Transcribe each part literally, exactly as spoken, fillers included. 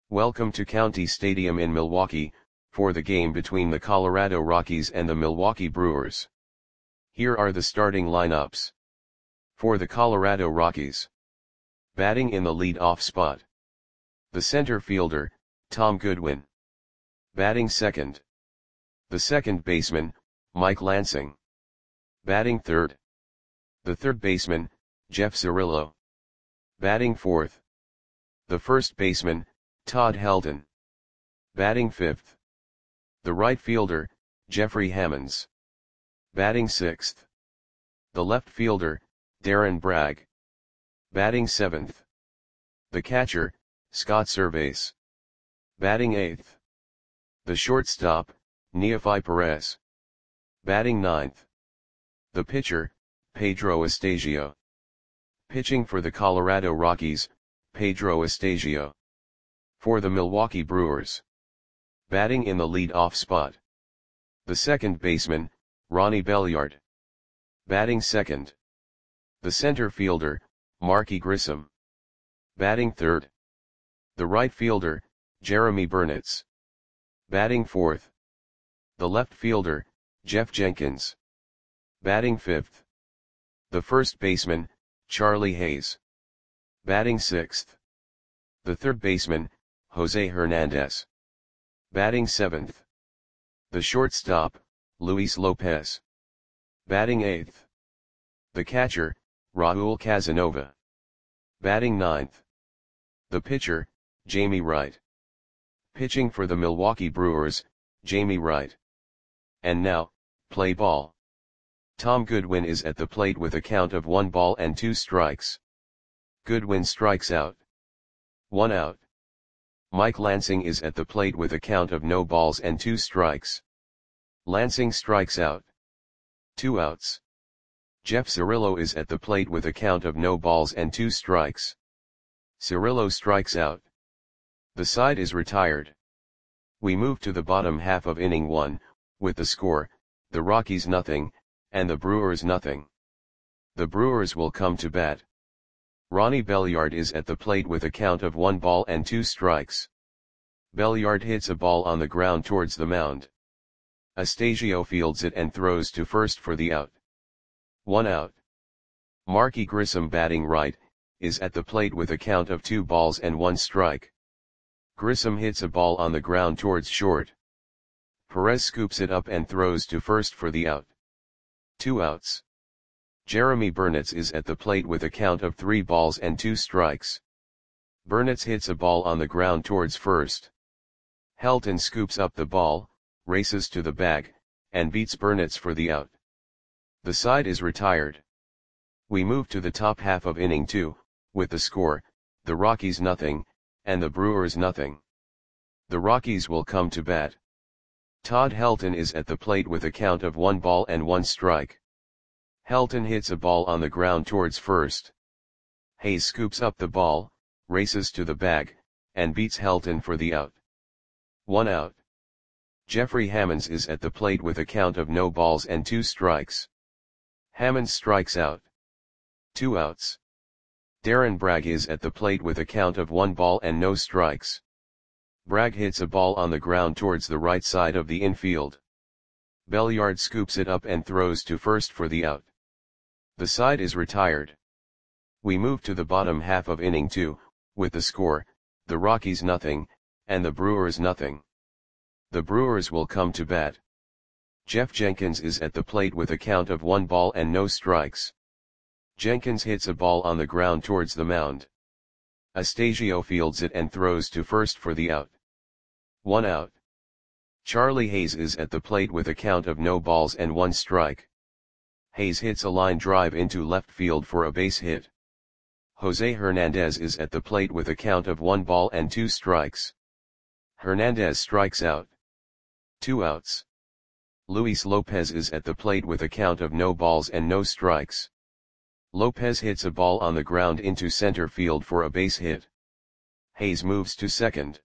Welcome to County Stadium in Milwaukee, for the game between the Colorado Rockies and the Milwaukee Brewers. Here are the starting lineups. For the Colorado Rockies. Batting in the lead-off spot. The center fielder, Tom Goodwin. Batting second. The second baseman, Mike Lansing. Batting third. The third baseman, Jeff Cirillo. Batting fourth. The first baseman, Todd Helton. Batting fifth. The right fielder, Jeffrey Hammonds. Batting sixth. The left fielder, Darren Bragg. Batting seventh. The catcher, Scott Servais. Batting eighth. The shortstop, Neofi Perez. Batting ninth. The pitcher, Pedro Estasio. Pitching for the Colorado Rockies, Pedro Estasio. For the Milwaukee Brewers. Batting in the lead-off spot. The second baseman, Ronnie Belliard. Batting second. The center fielder, Marky Grissom. Batting third. The right fielder, Jeremy Burnitz. Batting fourth. The left fielder, Jeff Jenkins. Batting fifth. The first baseman, Charlie Hayes. Batting sixth. The third baseman, Jose Hernandez. Batting seventh. The shortstop, Luis Lopez. Batting eighth. The catcher, Raul Casanova. Batting ninth. The pitcher, Jamie Wright. Pitching for the Milwaukee Brewers, Jamie Wright. And now, play ball. Tom Goodwin is at the plate with a count of one ball and two strikes. Goodwin strikes out. One out. Mike Lansing is at the plate with a count of no balls and two strikes. Lansing strikes out. Two outs. Jeff Cirillo is at the plate with a count of no balls and two strikes. Cirillo strikes out. The side is retired. We move to the bottom half of inning one, with the score, the Rockies nothing, and the Brewers nothing. The Brewers will come to bat. Ronnie Belliard is at the plate with a count of one ball and two strikes. Belliard hits a ball on the ground towards the mound. Estasio fields it and throws to first for the out. One out. Marky Grissom, batting right, is at the plate with a count of two balls and one strike. Grissom hits a ball on the ground towards short. Perez scoops it up and throws to first for the out. Two outs. Jeremy Burnitz is at the plate with a count of three balls and two strikes. Burnitz hits a ball on the ground towards first. Helton scoops up the ball, races to the bag, and beats Burnitz for the out. The side is retired. We move to the top half of inning two, with the score, the Rockies nothing, and the Brewers nothing. The Rockies will come to bat. Todd Helton is at the plate with a count of one ball and one strike. Helton hits a ball on the ground towards first. Hayes scoops up the ball, races to the bag, and beats Helton for the out. One out. Jeffrey Hammonds is at the plate with a count of no balls and two strikes. Hammonds strikes out. Two outs. Darren Bragg is at the plate with a count of one ball and no strikes. Bragg hits a ball on the ground towards the right side of the infield. Belliard scoops it up and throws to first for the out. The side is retired. We move to the bottom half of inning two, with the score, the Rockies nothing, and the Brewers nothing. The Brewers will come to bat. Jeff Jenkins is at the plate with a count of one ball and no strikes. Jenkins hits a ball on the ground towards the mound. Estasio fields it and throws to first for the out. One out. Charlie Hayes is at the plate with a count of no balls and one strike. Hayes hits a line drive into left field for a base hit. Jose Hernandez is at the plate with a count of one ball and two strikes. Hernandez strikes out. Two outs. Luis Lopez is at the plate with a count of no balls and no strikes. Lopez hits a ball on the ground into center field for a base hit. Hayes moves to second.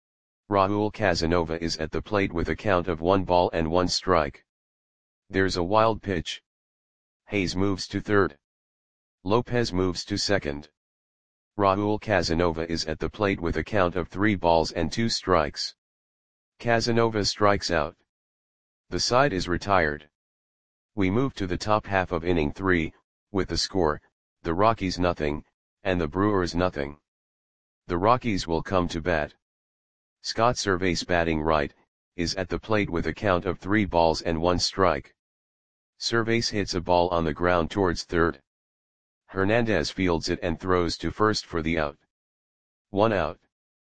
Raul Casanova is at the plate with a count of one ball and one strike. There's a wild pitch. Hayes moves to third. Lopez moves to second. Raul Casanova is at the plate with a count of three balls and two strikes. Casanova strikes out. The side is retired. We move to the top half of inning three, with the score, the Rockies nothing, and the Brewers nothing. The Rockies will come to bat. Scott Servais, batting right, is at the plate with a count of three balls and one strike. Servais hits a ball on the ground towards third. Hernandez fields it and throws to first for the out. One out.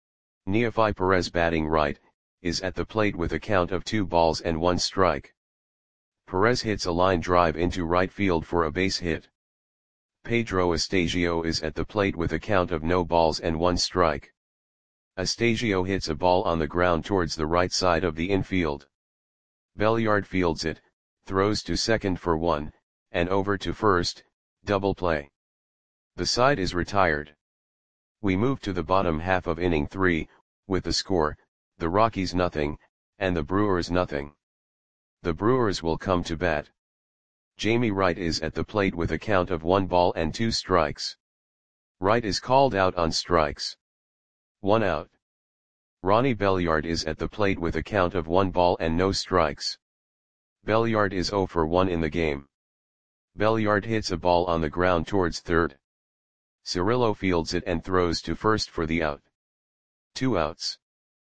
Neofi Perez, batting right, is at the plate with a count of two balls and one strike. Perez hits a line drive into right field for a base hit. Pedro Astasio is at the plate with a count of no balls and one strike. Astasio hits a ball on the ground towards the right side of the infield. Belliard fields it, throws to second for one, and over to first, double play. The side is retired. We move to the bottom half of inning three, with the score, the Rockies nothing, and the Brewers nothing. The Brewers will come to bat. Jamie Wright is at the plate with a count of one ball and two strikes. Wright is called out on strikes. One out. Ronnie Belliard is at the plate with a count of one ball and no strikes. Belliard is zero for one in the game. Belliard hits a ball on the ground towards third. Cirillo fields it and throws to first for the out. Two outs.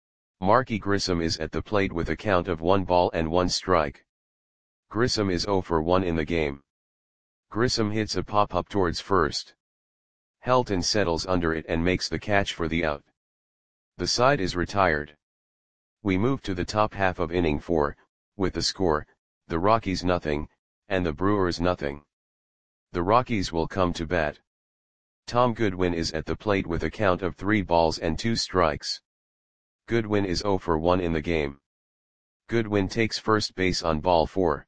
Marky Grissom is at the plate with a count of one ball and one strike. Grissom is zero for one in the game. Grissom hits a pop-up towards first. Helton settles under it and makes the catch for the out. The side is retired. We move to the top half of inning four, with the score, the Rockies nothing, and the Brewers nothing. The Rockies will come to bat. Tom Goodwin is at the plate with a count of three balls and two strikes. Goodwin is zero for one in the game. Goodwin takes first base on ball four.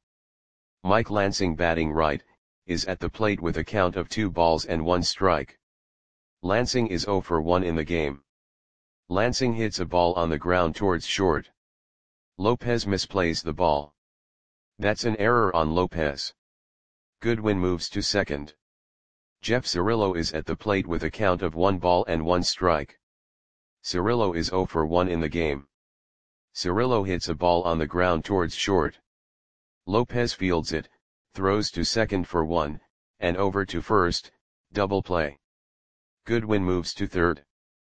Mike Lansing, batting right, is at the plate with a count of two balls and one strike. Lansing is zero for one in the game. Lansing hits a ball on the ground towards short. Lopez misplays the ball. That's an error on Lopez. Goodwin moves to second. Jeff Cirillo is at the plate with a count of one ball and one strike. Cirillo is zero for one in the game. Cirillo hits a ball on the ground towards short. Lopez fields it, throws to second for one, and over to first, double play. Goodwin moves to third.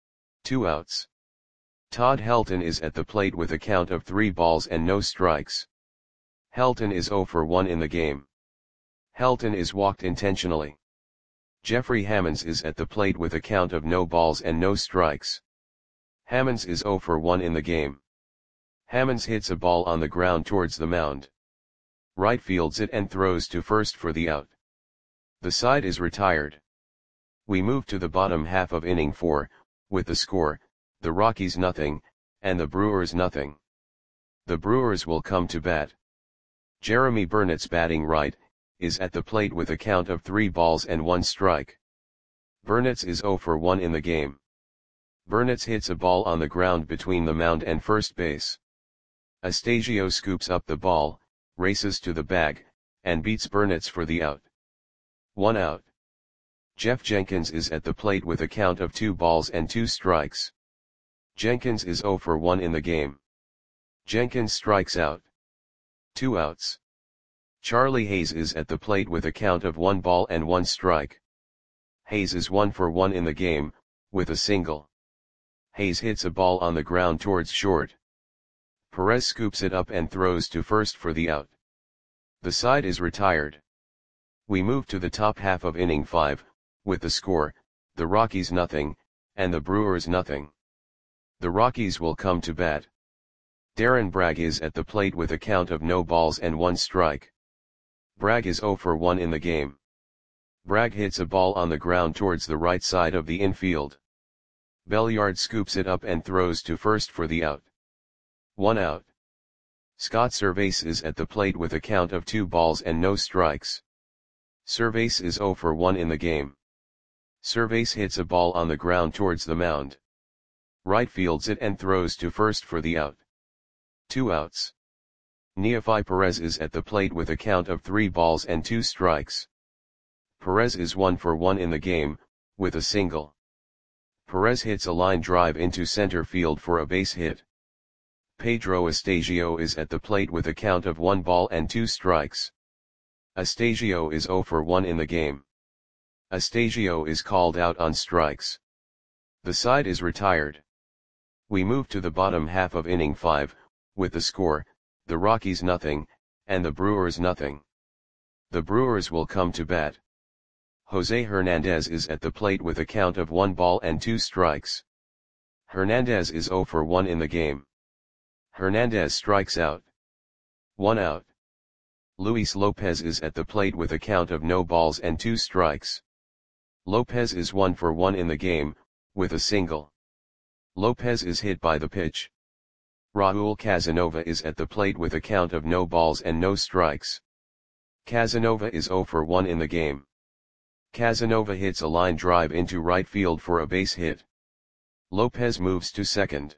Two outs. Todd Helton is at the plate with a count of three balls and no strikes. Helton is zero for one in the game. Helton is walked intentionally. Jeffrey Hammonds is at the plate with a count of no balls and no strikes. Hammonds is zero for one in the game. Hammonds hits a ball on the ground towards the mound. Wright fields it and throws to first for the out. The side is retired. We move to the bottom half of inning four, with the score, the Rockies nothing, and the Brewers nothing. The Brewers will come to bat. Jeremy Burnitz, batting right, is at the plate with a count of three balls and one strike. Burnitz is zero for one in the game. Burnitz hits a ball on the ground between the mound and first base. Astasio scoops up the ball, races to the bag, and beats Burnitz for the out. One out. Jeff Jenkins is at the plate with a count of two balls and two strikes. Jenkins is zero for one in the game. Jenkins strikes out. Two outs. Charlie Hayes is at the plate with a count of one ball and one strike. Hayes is one for one in the game, with a single. Hayes hits a ball on the ground towards short. Perez scoops it up and throws to first for the out. The side is retired. We move to the top half of inning five, with the score, the Rockies nothing, and the Brewers nothing. The Rockies will come to bat. Darren Bragg is at the plate with a count of no balls and one strike. Bragg is zero for one in the game. Bragg hits a ball on the ground towards the right side of the infield. Belliard scoops it up and throws to first for the out. One out. Scott Servais is at the plate with a count of two balls and no strikes. Servais is zero for one in the game. Servais hits a ball on the ground towards the mound. Wright fields it and throws to first for the out. Two outs. Neofi Perez is at the plate with a count of three balls and two strikes. Perez is one for one in the game, with a single. Perez hits a line drive into center field for a base hit. Pedro Astasio is at the plate with a count of one ball and two strikes. Astasio is zero for one in the game. Astasio is called out on strikes. The side is retired. We move to the bottom half of inning five, with the score, the Rockies nothing, and the Brewers nothing. The Brewers will come to bat. Jose Hernandez is at the plate with a count of one ball and two strikes. Hernandez is zero for one in the game. Hernandez strikes out. One out. Luis Lopez is at the plate with a count of no balls and two strikes. Lopez is one for one in the game, with a single. Lopez is hit by the pitch. Raul Casanova is at the plate with a count of no balls and no strikes. Casanova is zero for one in the game. Casanova hits a line drive into right field for a base hit. Lopez moves to second.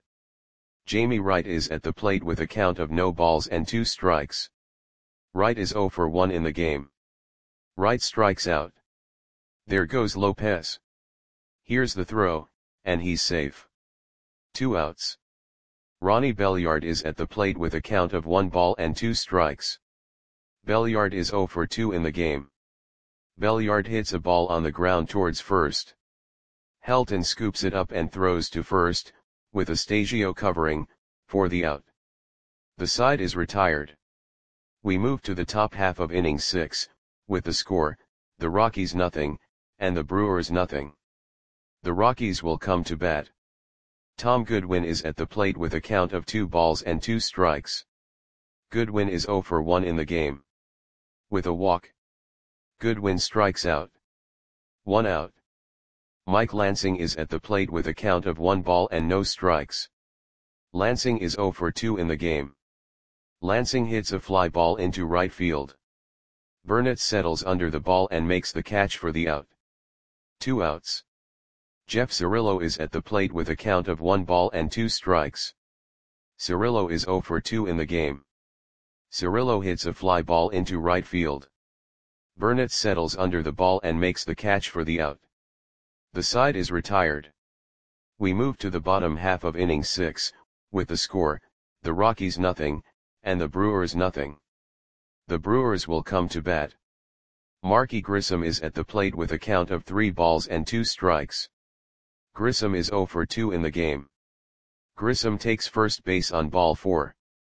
Jamie Wright is at the plate with a count of no balls and two strikes. Wright is zero for one in the game. Wright strikes out. There goes Lopez. Here's the throw, and he's safe. Two outs. Ronnie Belliard is at the plate with a count of one ball and two strikes. Belliard is zero for two in the game. Belliard hits a ball on the ground towards first. Helton scoops it up and throws to first, with Astasio covering, for the out. The side is retired. We move to the top half of inning six, with the score, the Rockies nothing, and the Brewers nothing. The Rockies will come to bat. Tom Goodwin is at the plate with a count of two balls and two strikes. Goodwin is zero for one in the game. With a walk. Goodwin strikes out. One out. Mike Lansing is at the plate with a count of one ball and no strikes. Lansing is zero for two in the game. Lansing hits a fly ball into right field. Burnett settles under the ball and makes the catch for the out. Two outs. Jeff Cirillo is at the plate with a count of one ball and two strikes. Cirillo is zero for two in the game. Cirillo hits a fly ball into right field. Burnett settles under the ball and makes the catch for the out. The side is retired. We move to the bottom half of inning six, with the score, the Rockies nothing, and the Brewers nothing. The Brewers will come to bat. Marky Grissom is at the plate with a count of three balls and two strikes. Grissom is zero for two in the game. Grissom takes first base on ball four.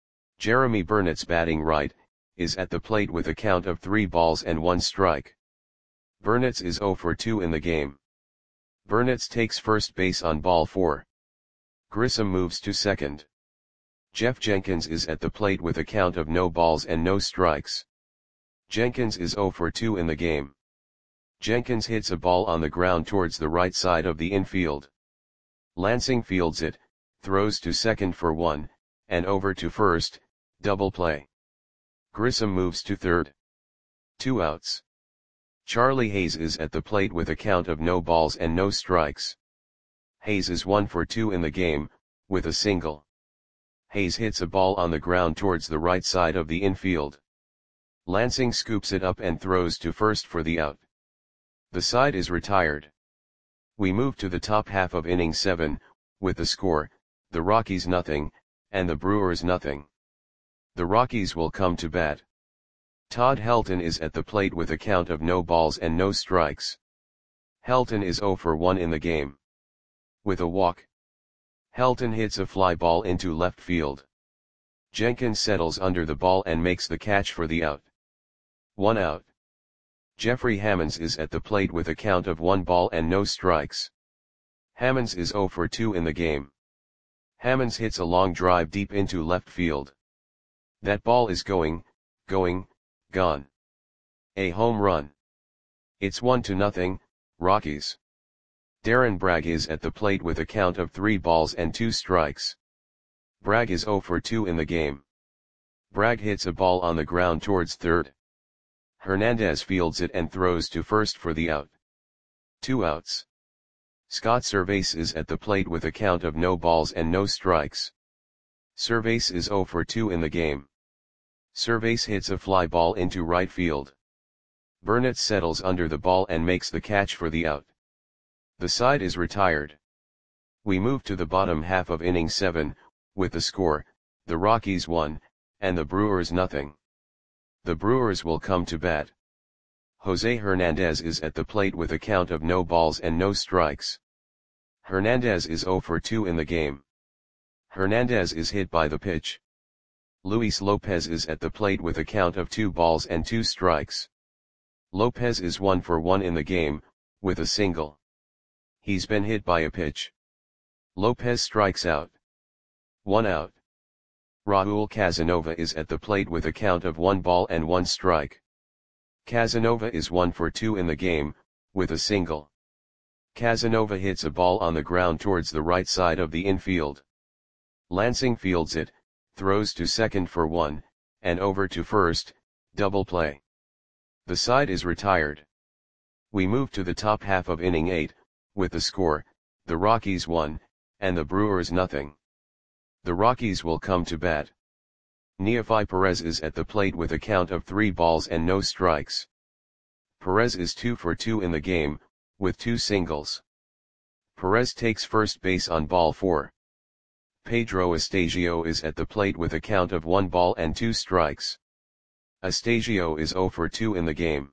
Jeremy Burnett's batting right, is at the plate with a count of three balls and one strike. Burnett's is zero for two in the game. Burnett's takes first base on ball four. Grissom moves to second. Jeff Jenkins is at the plate with a count of no balls and no strikes. Jenkins is zero for two in the game. Jenkins hits a ball on the ground towards the right side of the infield. Lansing fields it, throws to second for one, and over to first, double play. Grissom moves to third. Two outs. Charlie Hayes is at the plate with a count of no balls and no strikes. Hayes is one for two in the game, with a single. Hayes hits a ball on the ground towards the right side of the infield. Lansing scoops it up and throws to first for the out. The side is retired. We move to the top half of inning seven, with the score, the Rockies nothing, and the Brewers nothing. The Rockies will come to bat. Todd Helton is at the plate with a count of no balls and no strikes. Helton is zero for one in the game. With a walk. Helton hits a fly ball into left field. Jenkins settles under the ball and makes the catch for the out. One out. Jeffrey Hammonds is at the plate with a count of one ball and no strikes. Hammonds is zero for two in the game. Hammonds hits a long drive deep into left field. That ball is going, going, gone. A home run. It's one to nothing, Rockies. Darren Bragg is at the plate with a count of three balls and two strikes. Bragg is zero for two in the game. Bragg hits a ball on the ground towards third. Hernandez fields it and throws to first for the out. Two outs. Scott Servais is at the plate with a count of no balls and no strikes. Servais is zero for two in the game. Servais hits a fly ball into right field. Burnett settles under the ball and makes the catch for the out. The side is retired. We move to the bottom half of inning seven, with the score, the Rockies one, and the Brewers nothing. The Brewers will come to bat. Jose Hernandez is at the plate with a count of no balls and no strikes. Hernandez is zero for two in the game. Hernandez is hit by the pitch. Luis Lopez is at the plate with a count of two balls and two strikes. Lopez is one for one in the game, with a single. He's been hit by a pitch. Lopez strikes out. One out. Raul Casanova is at the plate with a count of one ball and one strike. Casanova is one for two in the game, with a single. Casanova hits a ball on the ground towards the right side of the infield. Lansing fields it, throws to second for one, and over to first, double play. The side is retired. We move to the top half of inning eight, with the score, the Rockies one, and the Brewers nothing. The Rockies will come to bat. Neefi Perez is at the plate with a count of three balls and no strikes. Perez is two for two in the game, with two singles. Perez takes first base on ball four. Pedro Astasio is at the plate with a count of one ball and two strikes. Astasio is zero for two in the game.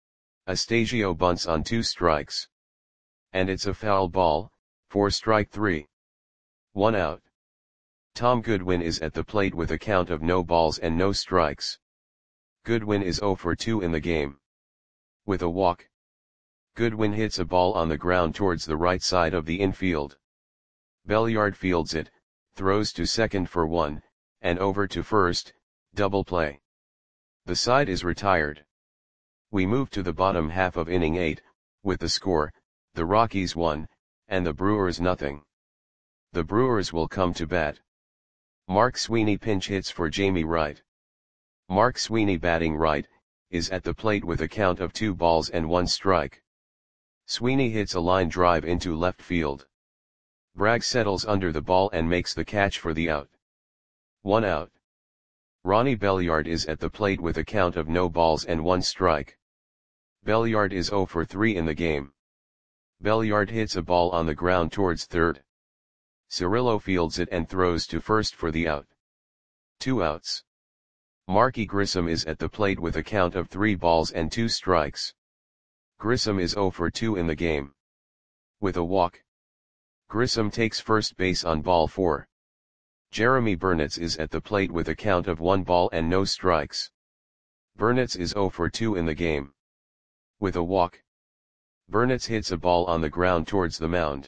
Astasio bunts on two strikes. And it's a foul ball, for strike three. One out. Tom Goodwin is at the plate with a count of no balls and no strikes. Goodwin is zero for two in the game. With a walk. Goodwin hits a ball on the ground towards the right side of the infield. Belliard fields it, throws to second for one, and over to first, double play. The side is retired. We move to the bottom half of inning eight, with the score, the Rockies one, and the Brewers nothing. The Brewers will come to bat. Mark Sweeney pinch hits for Jamie Wright. Mark Sweeney batting right, is at the plate with a count of two balls and one strike. Sweeney hits a line drive into left field. Bragg settles under the ball and makes the catch for the out. One out. Ronnie Belliard is at the plate with a count of no balls and one strike. Belliard is zero for three in the game. Belliard hits a ball on the ground towards third. Cirillo fields it and throws to first for the out. Two outs. Marky Grissom is at the plate with a count of three balls and two strikes. Grissom is zero for two in the game. With a walk. Grissom takes first base on ball four. Jeremy Burnitz is at the plate with a count of one ball and no strikes. Burnitz is zero for two in the game. With a walk. Burnitz hits a ball on the ground towards the mound.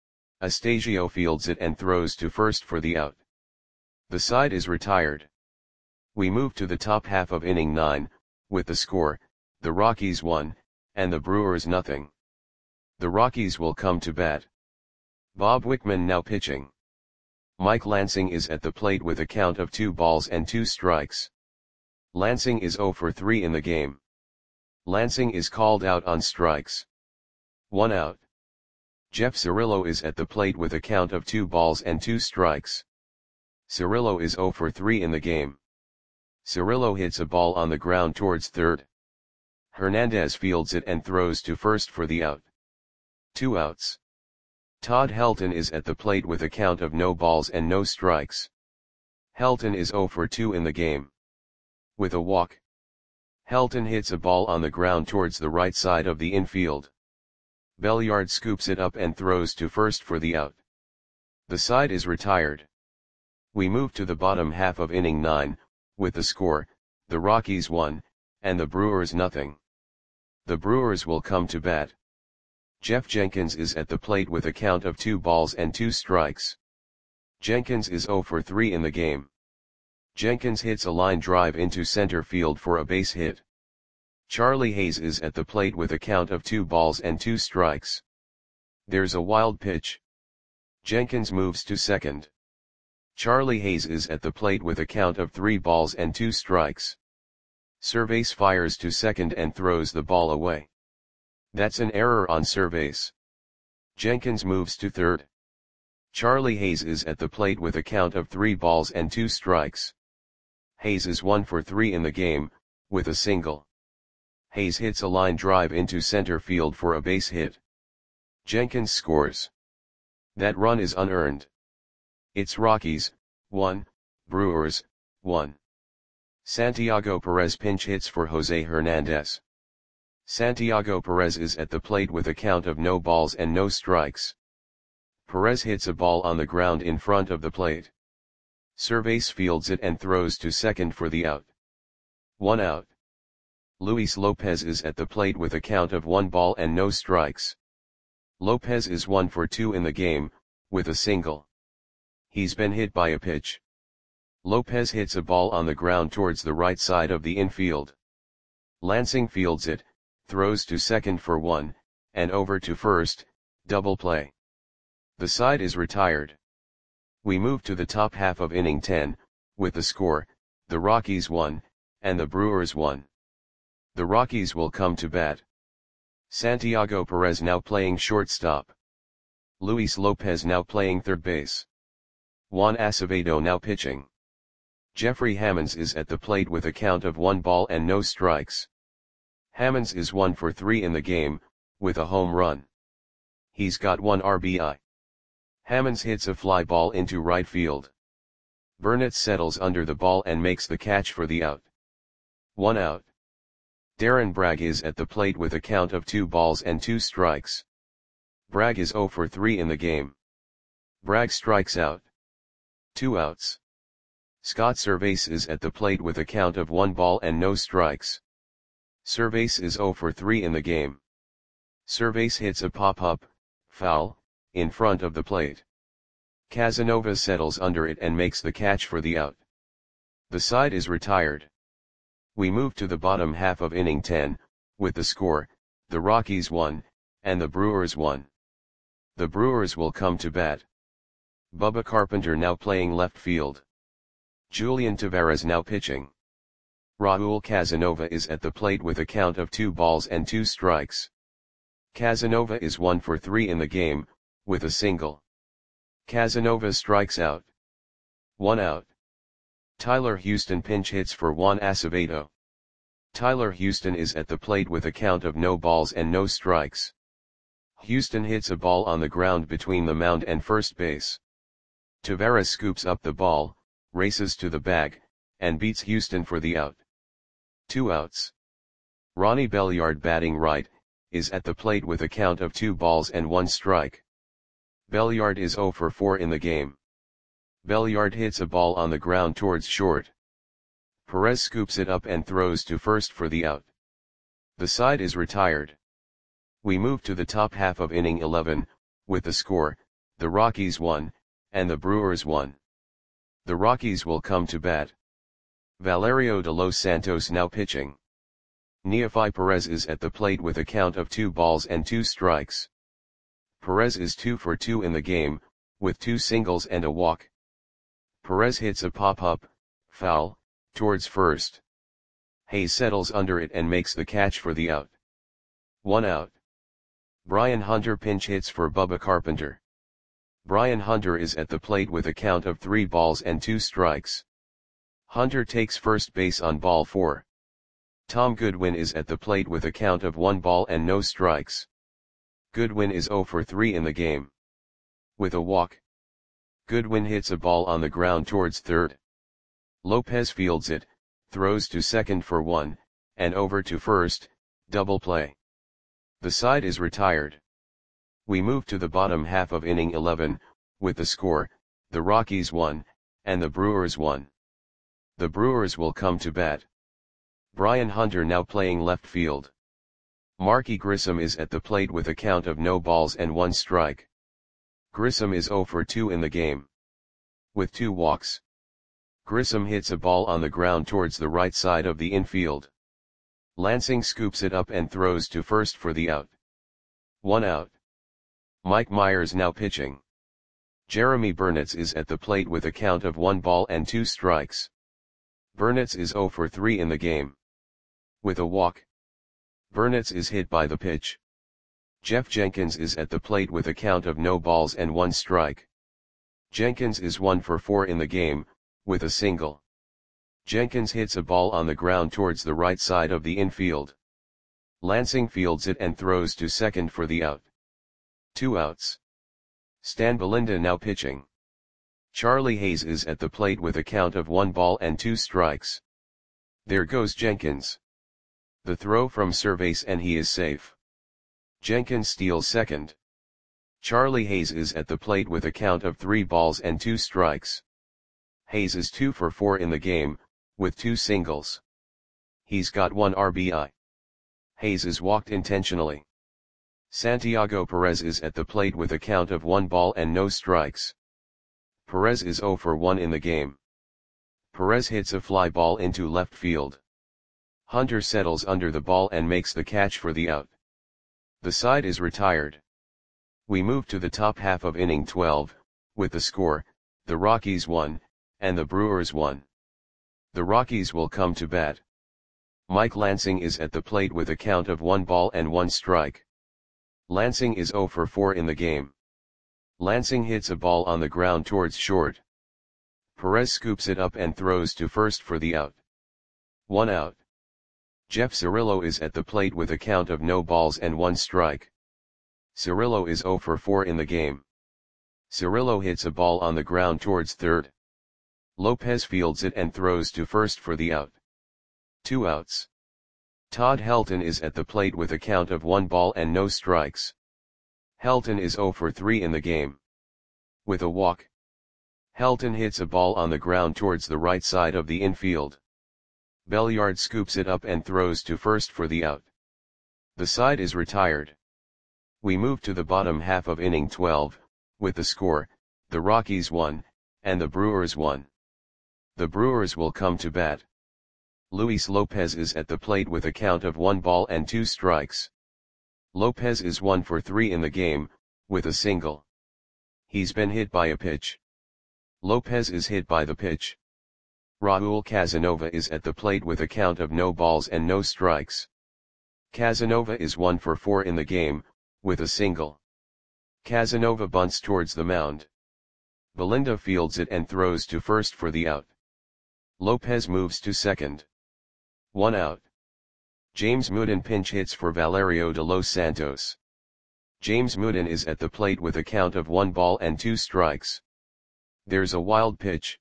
Astasio fields it and throws to first for the out. The side is retired. We move to the top half of inning nine, with the score, the Rockies one, and the Brewers nothing. The Rockies will come to bat. Bob Wickman now pitching. Mike Lansing is at the plate with a count of two balls and two strikes. Lansing is zero for three in the game. Lansing is called out on strikes. One out. Jeff Cirillo is at the plate with a count of two balls and two strikes. Cirillo is zero for three in the game. Cirillo hits a ball on the ground towards third. Hernandez fields it and throws to first for the out. Two outs. Todd Helton is at the plate with a count of no balls and no strikes. Helton is zero for two in the game. With a walk. Helton hits a ball on the ground towards the right side of the infield. Belliard scoops it up and throws to first for the out. The side is retired. We move to the bottom half of inning nine, with the score, the Rockies one, and the Brewers nothing. The Brewers will come to bat. Jeff Jenkins is at the plate with a count of two balls and two strikes. Jenkins is zero for three in the game. Jenkins hits a line drive into center field for a base hit. Charlie Hayes is at the plate with a count of two balls and two strikes. There's a wild pitch. Jenkins moves to second. Charlie Hayes is at the plate with a count of three balls and two strikes. Cervase fires to second and throws the ball away. That's an error on Cervase. Jenkins moves to third. Charlie Hayes is at the plate with a count of three balls and two strikes. Hayes is one for three in the game, with a single. Hayes hits a line drive into center field for a base hit. Jenkins scores. That run is unearned. It's Rockies, one, Brewers, one. Santiago Perez pinch hits for Jose Hernandez. Santiago Perez is at the plate with a count of no balls and no strikes. Perez hits a ball on the ground in front of the plate. Cervais fields it and throws to second for the out. One out. Luis Lopez is at the plate with a count of one ball and no strikes. Lopez is one for two in the game, with a single. He's been hit by a pitch. Lopez hits a ball on the ground towards the right side of the infield. Lansing fields it, throws to second for one, and over to first, double play. The side is retired. We move to the top half of inning ten, with the score, the Rockies one, and the Brewers one. The Rockies will come to bat. Santiago Perez now playing shortstop. Luis Lopez now playing third base. Juan Acevedo now pitching. Jeffrey Hammonds is at the plate with a count of one ball and no strikes. Hammonds is one for three in the game, with a home run. He's got one R B I. Hammonds hits a fly ball into right field. Burnett settles under the ball and makes the catch for the out. One out. Darren Bragg is at the plate with a count of two balls and two strikes. Bragg is zero for three in the game. Bragg strikes out. Two outs. Scott Cervais is at the plate with a count of one ball and no strikes. Cervais is zero for three in the game. Cervais hits a pop-up, foul, in front of the plate. Casanova settles under it and makes the catch for the out. The side is retired. We move to the bottom half of inning ten, with the score, the Rockies one, and the Brewers one. The Brewers will come to bat. Bubba Carpenter now playing left field. Julian Taveras now pitching. Raul Casanova is at the plate with a count of two balls and two strikes. Casanova is one for three in the game, with a single. Casanova strikes out. One out. Tyler Houston pinch hits for Juan Acevedo. Tyler Houston is at the plate with a count of no balls and no strikes. Houston hits a ball on the ground between the mound and first base. Taveras scoops up the ball, races to the bag, and beats Houston for the out. Two outs. Ronnie Belliard batting right, is at the plate with a count of two balls and one strike. Belliard is zero for four in the game. Belliard hits a ball on the ground towards short. Perez scoops it up and throws to first for the out. The side is retired. We move to the top half of inning eleven, with the score, the Rockies one, and the Brewers one. The Rockies will come to bat. Valerio de los Santos now pitching. Neofi Perez is at the plate with a count of two balls and two strikes. Perez is two for two in the game, with two singles and a walk. Perez hits a pop-up, foul, towards first. Hayes settles under it and makes the catch for the out. One out. Brian Hunter pinch hits for Bubba Carpenter. Brian Hunter is at the plate with a count of three balls and two strikes. Hunter takes first base on ball four. Tom Goodwin is at the plate with a count of one ball and no strikes. Goodwin is zero for three in the game. With a walk. Goodwin hits a ball on the ground towards third. Lopez fields it, throws to second for one, and over to first, double play. The side is retired. We move to the bottom half of inning eleven, with the score, the Rockies one, and the Brewers one. The Brewers will come to bat. Brian Hunter now playing left field. Marky Grissom is at the plate with a count of no balls and one strike. Grissom is zero for two in the game. With two walks. Grissom hits a ball on the ground towards the right side of the infield. Lansing scoops it up and throws to first for the out. One out. Mike Myers now pitching. Jeremy Burnitz is at the plate with a count of one ball and two strikes. Burnitz is zero for three in the game. With a walk. Burnitz is hit by the pitch. Jeff Jenkins is at the plate with a count of no balls and one strike. Jenkins is one for four in the game, with a single. Jenkins hits a ball on the ground towards the right side of the infield. Lansing fields it and throws to second for the out. Two outs. Stan Belinda now pitching. Charlie Hayes is at the plate with a count of one ball and two strikes. There goes Jenkins. The throw from Servais and he is safe. Jenkins steals second. Charlie Hayes is at the plate with a count of three balls and two strikes. Hayes is two for four in the game, with two singles. He's got one R B I. Hayes is walked intentionally. Santiago Perez is at the plate with a count of one ball and no strikes. Perez is zero for one in the game. Perez hits a fly ball into left field. Hunter settles under the ball and makes the catch for the out. The side is retired. We move to the top half of inning twelve, with the score, the Rockies won, and the Brewers won. The Rockies will come to bat. Mike Lansing is at the plate with a count of one ball and one strike. Lansing is zero for four in the game. Lansing hits a ball on the ground towards short. Perez scoops it up and throws to first for the out. One out. Jeff Cirillo is at the plate with a count of no balls and one strike. Cirillo is zero for four in the game. Cirillo hits a ball on the ground towards third. Lopez fields it and throws to first for the out. Two outs. Todd Helton is at the plate with a count of one ball and no strikes. Helton is zero for three in the game. With a walk. Helton hits a ball on the ground towards the right side of the infield. Belliard scoops it up and throws to first for the out. The side is retired. We move to the bottom half of inning twelve, with the score, the Rockies won, and the Brewers won. The Brewers will come to bat. Luis Lopez is at the plate with a count of one ball and two strikes. Lopez is one for three in the game, with a single. He's been hit by a pitch. Lopez is hit by the pitch. Raul Casanova is at the plate with a count of no balls and no strikes. Casanova is one for four in the game, with a single. Casanova bunts towards the mound. Belinda fields it and throws to first for the out. Lopez moves to second. One out. James Mooden pinch hits for Valerio de los Santos. James Mooden is at the plate with a count of one ball and two strikes. There's a wild pitch.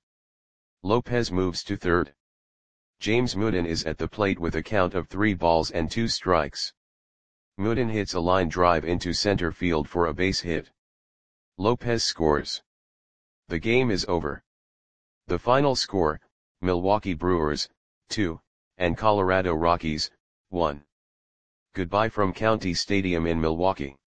Lopez moves to third. James Mooden is at the plate with a count of three balls and two strikes. Mooden hits a line drive into center field for a base hit. Lopez scores. The game is over. The final score, Milwaukee Brewers, two, and Colorado Rockies, one. Goodbye from County Stadium in Milwaukee.